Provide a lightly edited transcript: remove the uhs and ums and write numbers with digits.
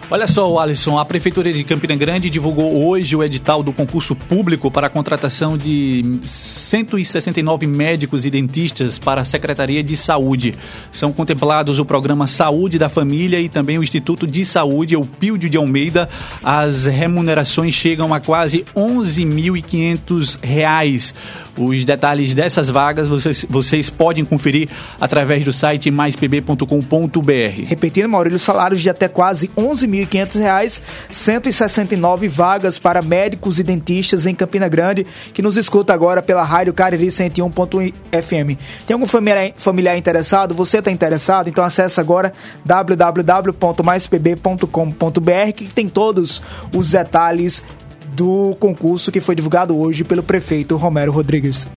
Olha só, Alisson, a Prefeitura de Campina Grande divulgou hoje o edital do concurso público para a contratação de 169 médicos e dentistas para a Secretaria de Saúde. São contemplados o programa Saúde da Família e também o Instituto de Saúde, o Eupídio de Almeida. As remunerações chegam a quase R$ 11.500. Os detalhes dessas vagas vocês podem conferir através do site maispb.com.br. Repetindo, Maurílio, os salários de até quase R$ 11.500, 169 vagas para médicos e dentistas em Campina Grande, que nos escuta agora pela rádio Cariri 101.1 FM. Tem algum familiar interessado? Você está interessado? Então acesse agora www.maispb.com.br, que tem todos os detalhes do concurso que foi divulgado hoje pelo prefeito Romero Rodrigues.